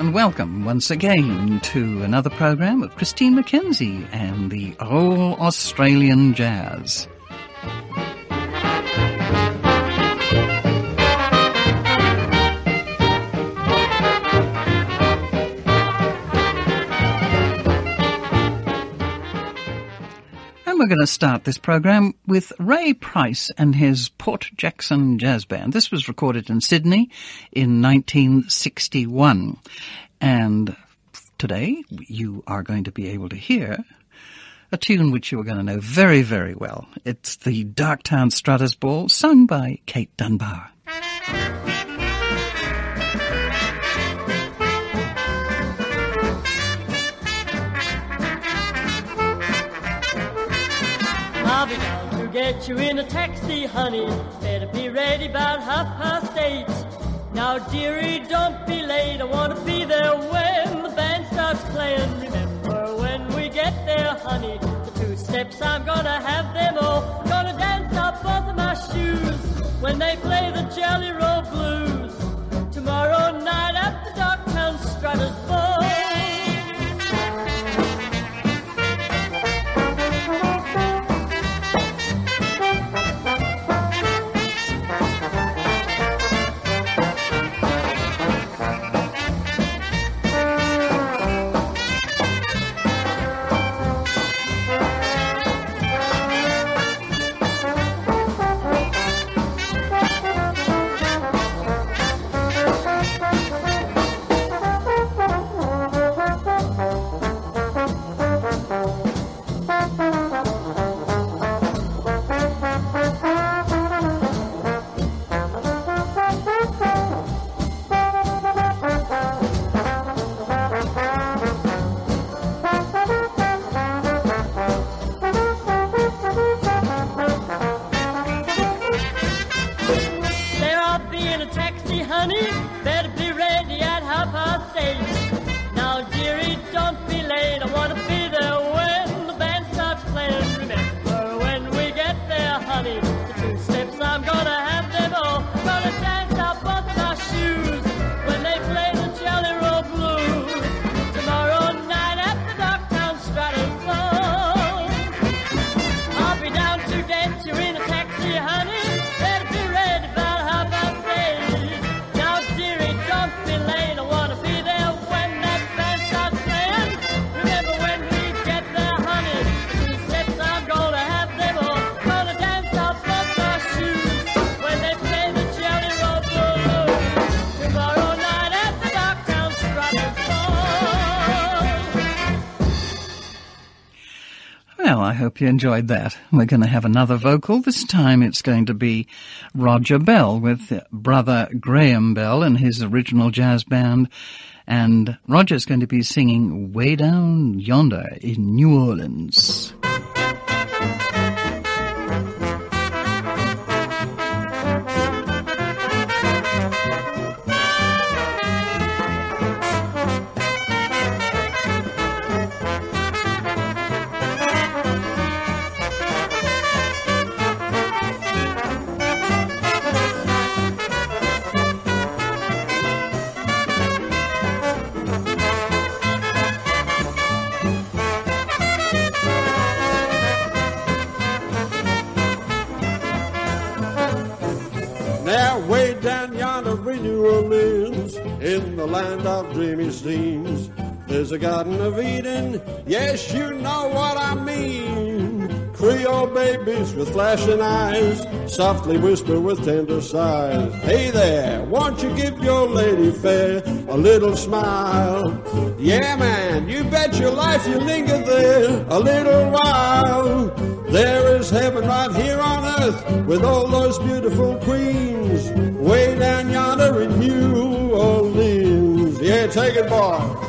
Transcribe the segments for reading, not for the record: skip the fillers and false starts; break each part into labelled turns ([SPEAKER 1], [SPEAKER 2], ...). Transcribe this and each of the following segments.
[SPEAKER 1] and welcome once again to another program of Christine McKenzie and the All Australian Jazz. And we're going to start this program with Ray Price and his Port Jackson Jazz Band. This was recorded in Sydney in 1961. And today you are going to be able to hear a tune which you are going to know very, very well. It's the Darktown Strutters Ball, sung by Kate Dunbar.
[SPEAKER 2] I'll be down to get you in a taxi, honey. Better be ready about 8:30. Now, dearie, don't be late. I want to be there when the band starts playing. Remember when we get there, honey, the two steps, I'm gonna have them all. Gonna dance out both of my shoes when they play the Jelly Roll Blues. Tomorrow night at the Darktown Strutters Ball.
[SPEAKER 1] I hope you enjoyed that. We're going to have another vocal. This time it's going to be Roger Bell with brother Graham Bell and his original jazz band. And Roger's going to be singing Way Down Yonder in New Orleans.
[SPEAKER 3] In the land of dreamy scenes, there's a Garden of Eden, yes, you know what I mean. Creole babies with flashing eyes softly whisper with tender sighs, hey there, won't you give your lady fair a little smile? Yeah, man, you bet your life you linger there a little while. There is heaven right here on earth with all those beautiful queens way down yonder in New Orleans. Yeah, take it, boy.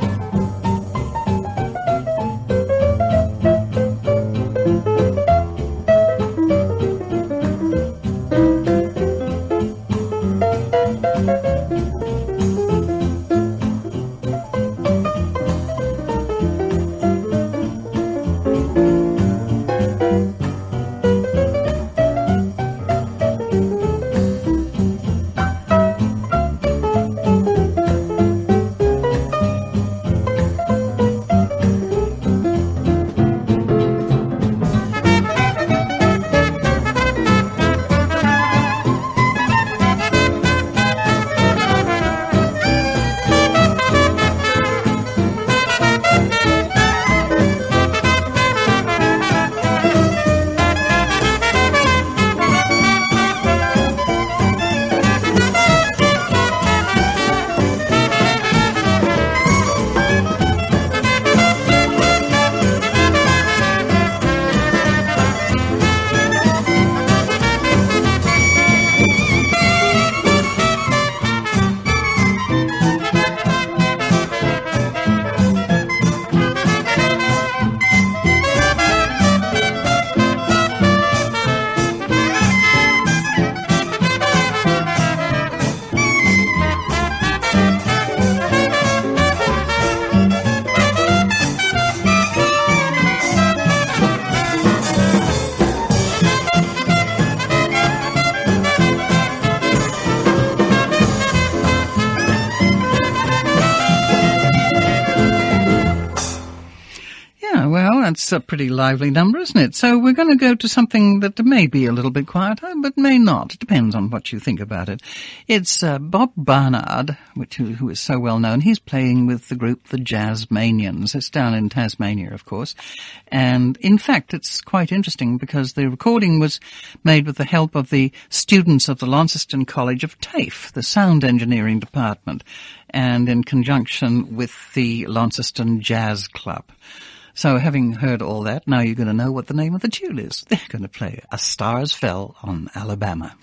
[SPEAKER 1] that's a pretty lively number, isn't it? So we're going to go to something that may be a little bit quieter, but may not. It depends on what you think about it. It's Bob Barnard, who is so well known. He's playing with the group the Jazzmanians. It's down in Tasmania, of course. And in fact, it's quite interesting because the recording was made with the help of the students of the Launceston College of TAFE, the sound engineering department, and in conjunction with the Launceston Jazz Club. So having heard all that, now you're going to know what the name of the tune is. They're going to play A Stars Fell on Alabama.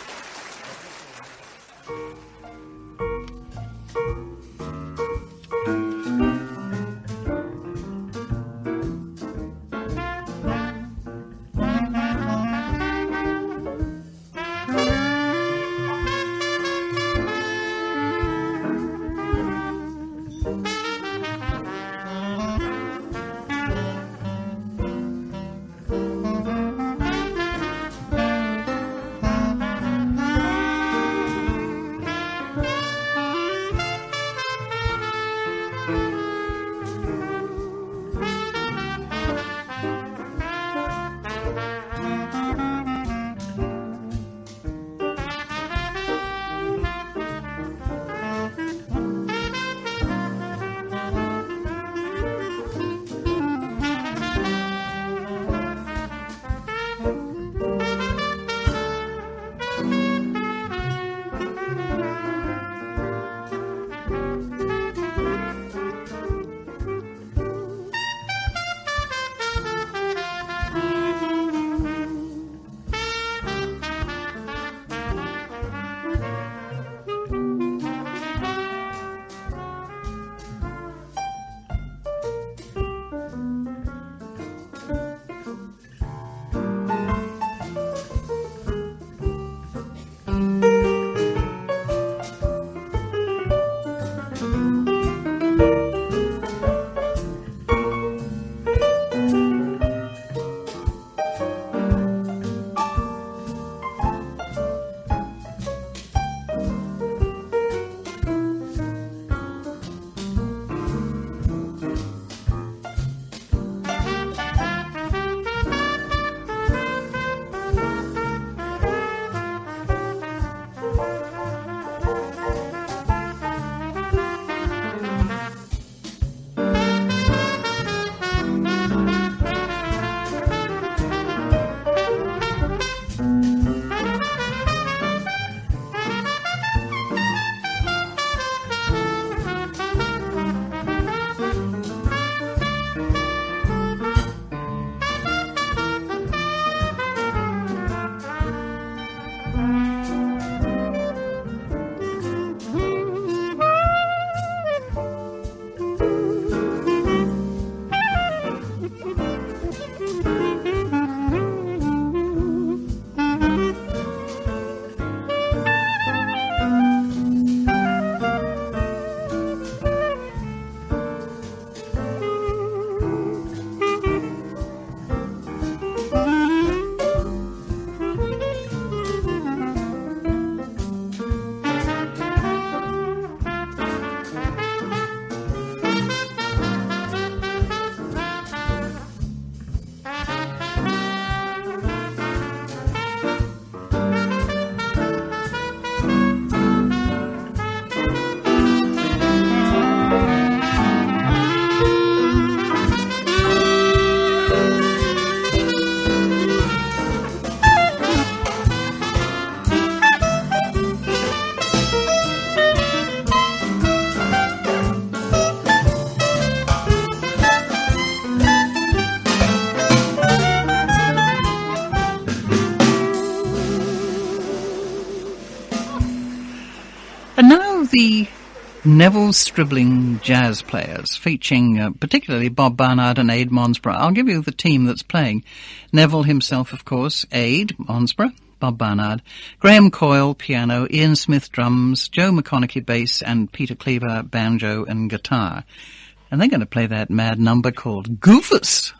[SPEAKER 1] The Neville Stribling Jazz Players, featuring particularly Bob Barnard and Ade Monsborough. I'll give you the team that's playing. Neville himself, of course, Ade Monsborough, Bob Barnard, Graham Coyle, piano, Ian Smith, drums, Joe McConaughey, bass, and Peter Cleaver, banjo and guitar. And they're going to play that mad number called Goofus.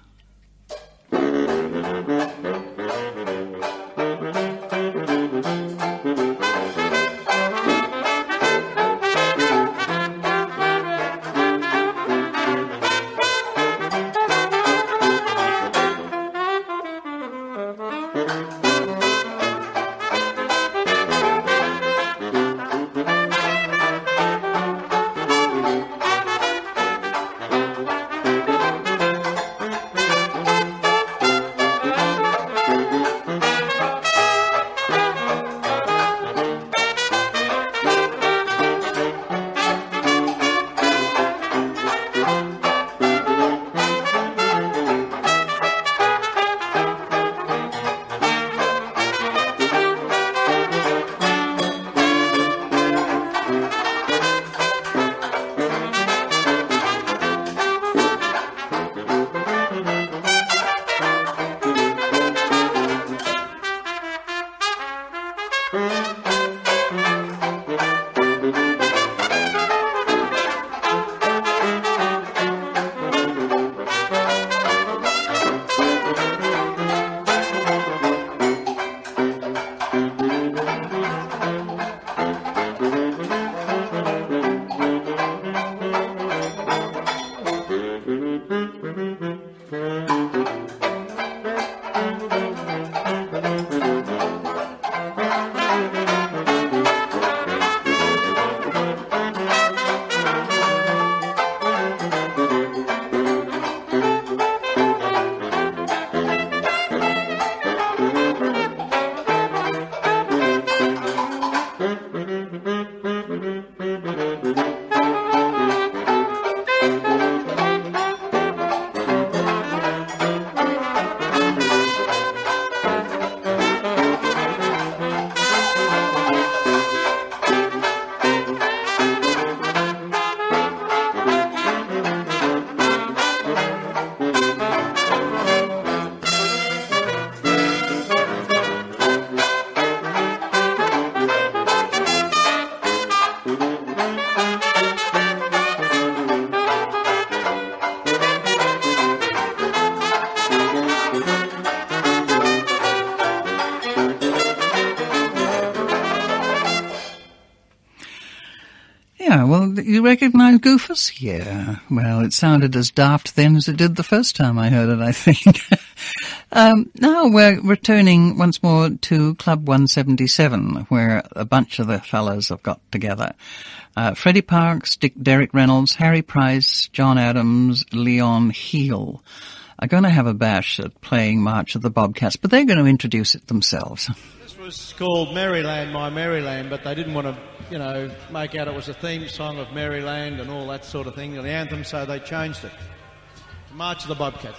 [SPEAKER 1] Yeah, well, you recognise Goofus? Yeah. Well, it sounded as daft then as it did the first time I heard it, I think. Now we're returning once more to Club 177, where a bunch of the fellas have got together. Freddie Parks, Derek Reynolds, Harry Price, John Adams, Leon Heal are going to have a bash at playing March of the Bobcats, but they're going to introduce it themselves.
[SPEAKER 4] This was called Maryland, My Maryland, but they didn't want to, make out it was a theme song of Maryland and all that sort of thing, and the anthem, so they changed it. March of the Bobcats.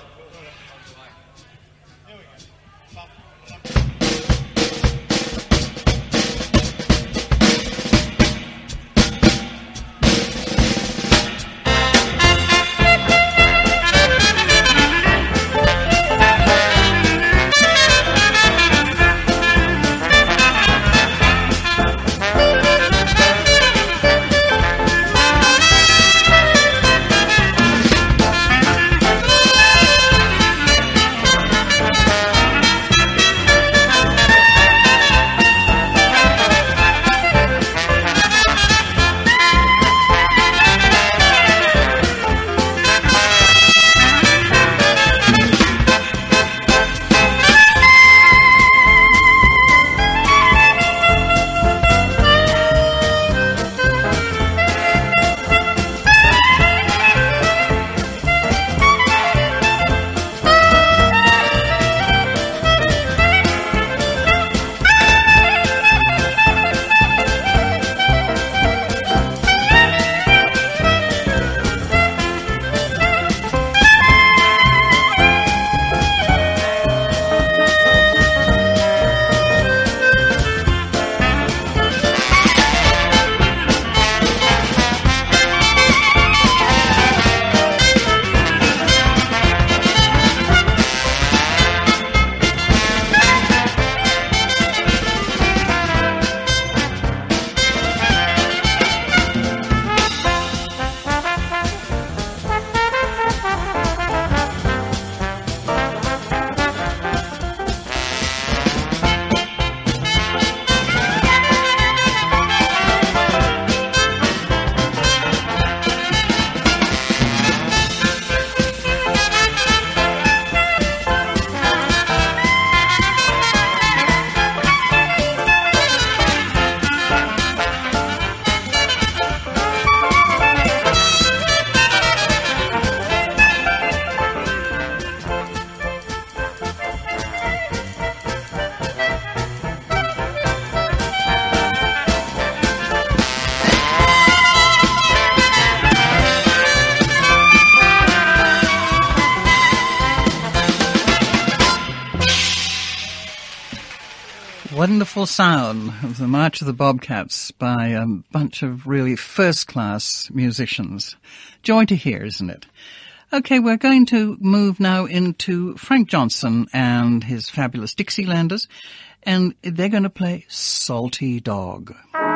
[SPEAKER 1] Wonderful sound of the March of the Bobcats by a bunch of really first-class musicians. Joy to hear, isn't it? Okay, we're going to move now into Frank Johnson and his fabulous Dixielanders, and they're going to play Salty Dog.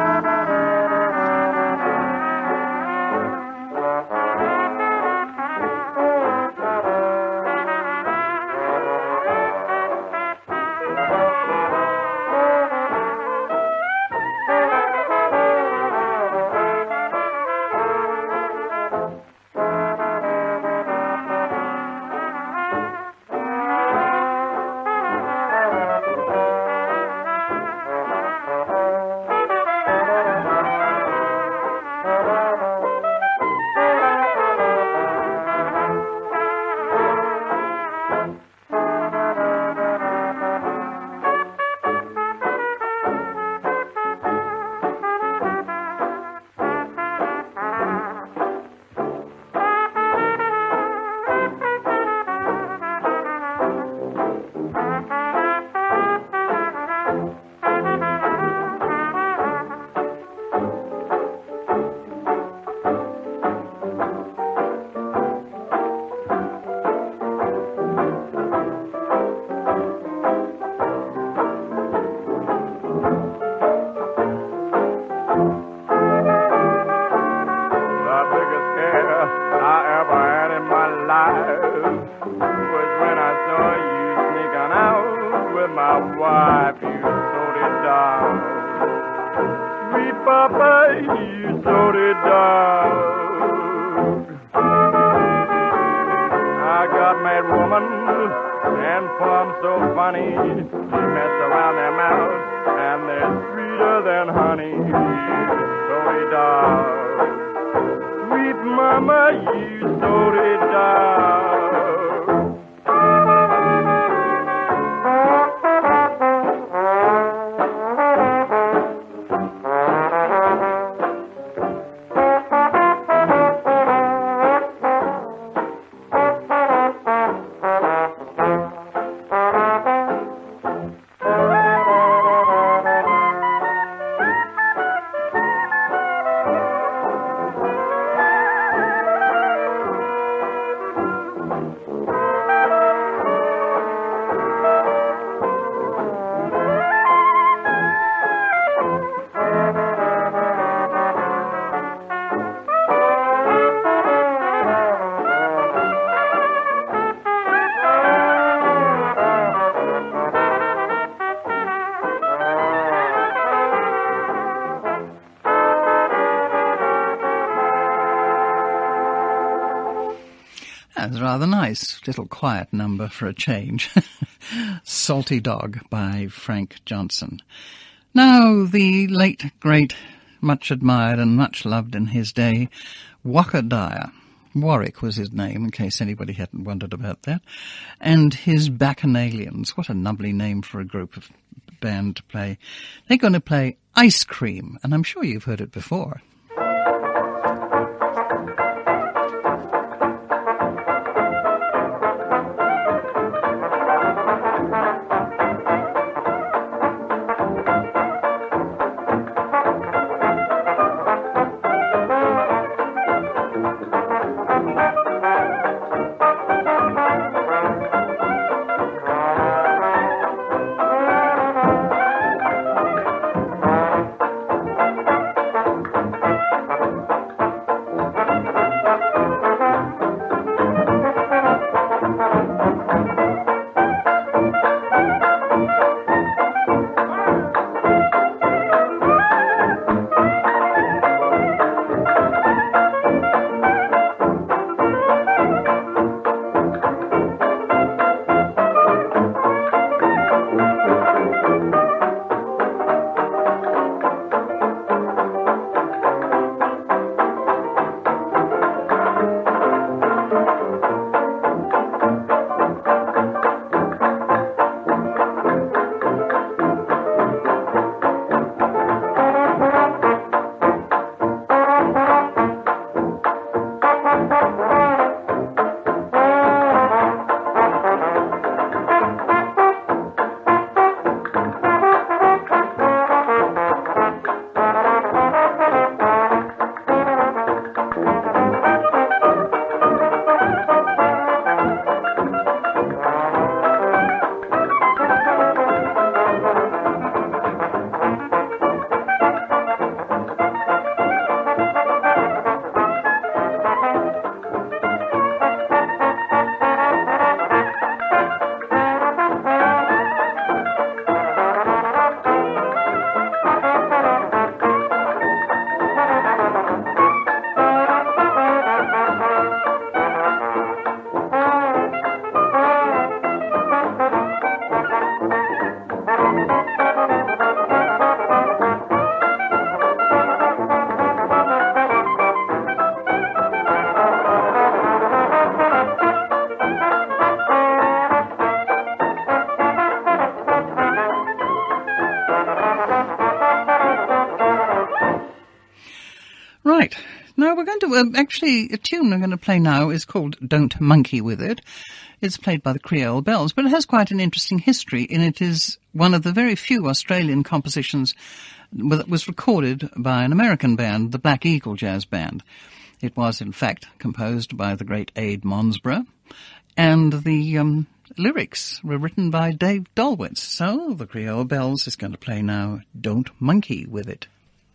[SPEAKER 1] That's rather nice. Little quiet number for a change. Salty Dog by Frank Johnson. Now, the late, great, much admired and much loved in his day, Waka Dyer. Warwick was his name, in case anybody hadn't wondered about that. And his Bacchanalians. What a nubbly name for a group of band to play. They're going to play Ice Cream, and I'm sure you've heard it before. Right. Now we're going to, actually, a tune I'm going to play now is called Don't Monkey With It. It's played by the Creole Bells, but it has quite an interesting history, and it is one of the very few Australian compositions that was recorded by an American band, the Black Eagle Jazz Band. It was, in fact, composed by the great Ade Monsborough, and the lyrics were written by Dave Dolwitz. So the Creole Bells is going to play now Don't Monkey With It.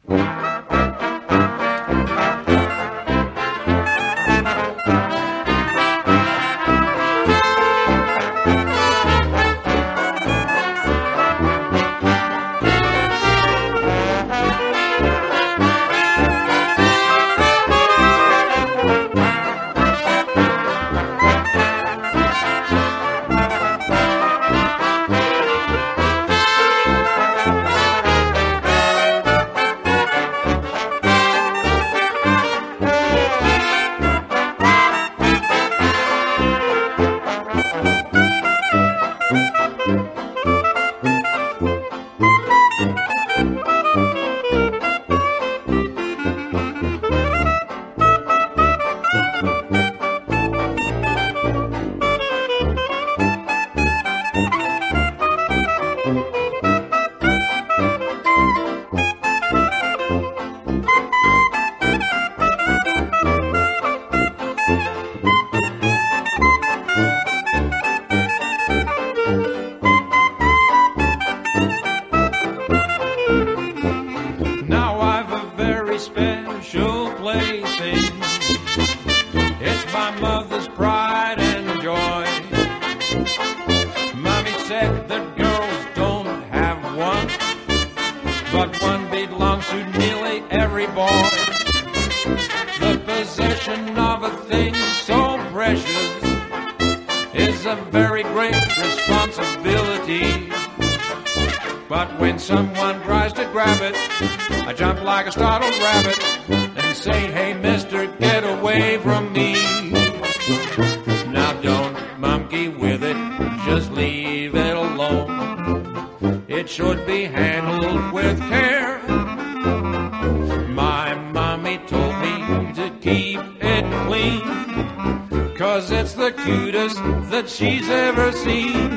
[SPEAKER 5] She's ever seen.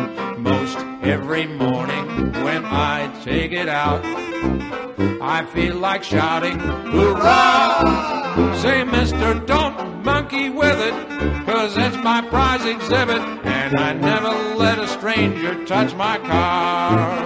[SPEAKER 5] Most every morning when I take it out, I feel like shouting, hurrah! Say, mister, don't monkey with it, 'cause it's my prize exhibit, and I never let a stranger touch my car.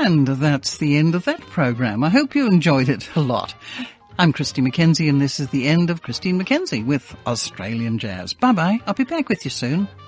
[SPEAKER 1] And that's the end of that program. I hope you enjoyed it a lot. I'm Christine McKenzie, and this is the end of Christine McKenzie with Australian Jazz. Bye-bye. I'll be back with you soon.